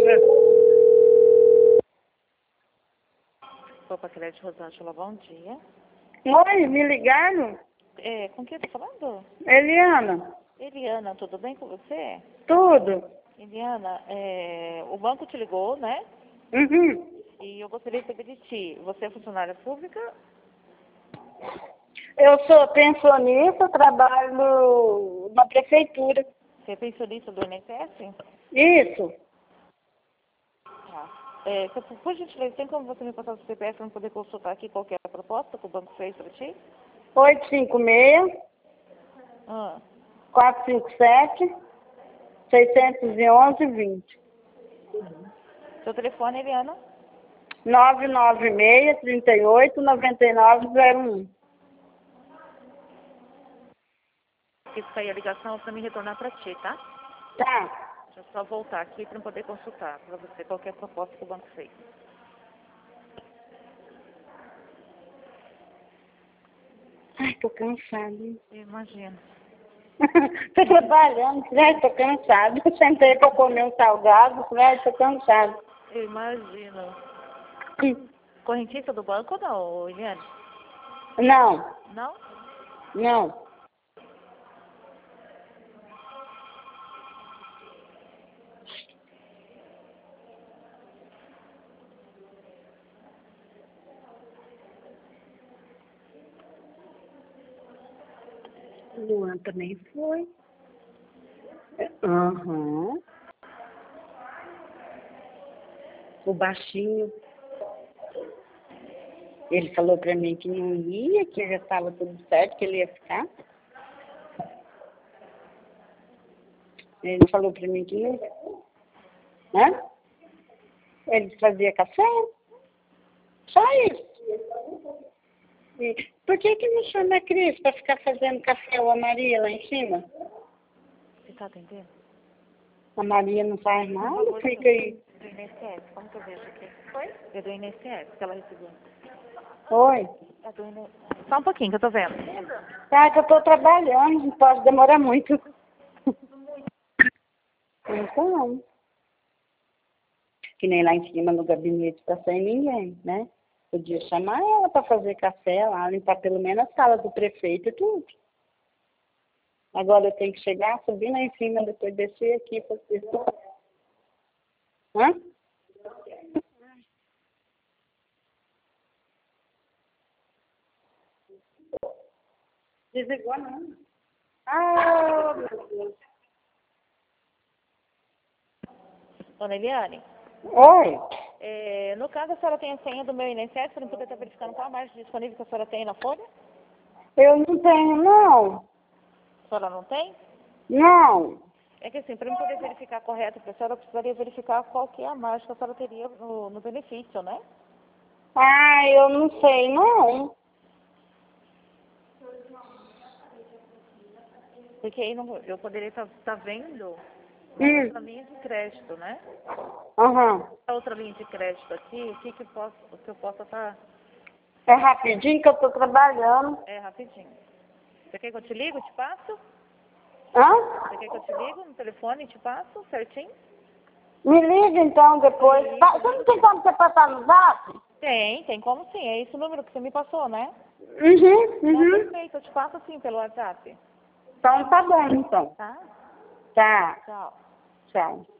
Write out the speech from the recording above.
Opa, Crédito Rosângela, bom dia. Oi, me ligaram? Com quem eu tô falando? Eliana. Eliana, tudo bem com você? Tudo? Eliana, o banco te ligou, né? Uhum. E eu gostaria de saber de ti. Você é funcionária pública? Eu sou pensionista, trabalho na prefeitura. Você é pensionista do INSS? Isso. Tá. Por gentileza, tem como você me passar o CPF para eu poder consultar aqui qual que é a proposta que o banco fez para ti? 856 Ah, 457 611 20. seu telefone, Eliana? 996 38 9901. Isso aí, a ligação para me retornar para ti, tá? Tá. Deixa eu só voltar aqui para eu poder consultar para você qual que é a proposta que o banco fez. Ai, tô cansada. Eu imagino. Tô trabalhando, né? Tô cansada. Sentei pra comer um salgado, né? Tô cansada. Eu imagino. Correntista do banco ou não, Eliane? Não, Não? não. Luan também foi. Aham. O baixinho. Ele falou pra mim que não ia, que já estava tudo certo, que ele ia ficar. Ele falou pra mim que não. Hã? Ele fazia café. Só isso. E por que me chama a Cris para ficar fazendo café ou a Maria lá em cima? Você tá atendendo? A Maria não faz nada, fica aí. Do INSS, como que eu vejo aqui? Foi? É do INSS que ela recebeu. Oi. É do INSS. Só um pouquinho que eu tô vendo. Tá, que eu tô trabalhando, não pode demorar muito. Então, que nem lá em cima no gabinete tá sem ninguém, né? Podia chamar ela para fazer café lá, limpar pelo menos a sala do prefeito e tudo. Agora eu tenho que chegar, subir lá em cima, depois descer aqui para ver. Hã? Desligou não. Ah, meu Deus. Dona Eliane, Oi. no caso a senhora tem a senha do meu INSS para eu poder estar verificando qual a margem disponível que a senhora tem na folha? Eu não tenho, não. A senhora não tem? Não. É que assim, para eu poder verificar correto, a senhora precisaria verificar qual que é a margem que a senhora teria no benefício, né? Ah, eu não sei, não. Porque aí eu poderia estar vendo uma Hum. outra linha de crédito, né? Aham. A outra linha de crédito aqui, o que eu posso estar... É rapidinho que eu tô trabalhando. É, rapidinho. Você quer que eu te ligo e te passo? Hã? Você quer que eu te ligo no telefone e te passo certinho? Me liga então depois. Sim, Tá, você não tem como você passar no zap? tem como sim. É esse o número que você me passou, né? Uhum, Não, uhum. perfeito. Eu te passo sim pelo WhatsApp. Então tá bom, então. Tá? Tá. Tchau. Tchau.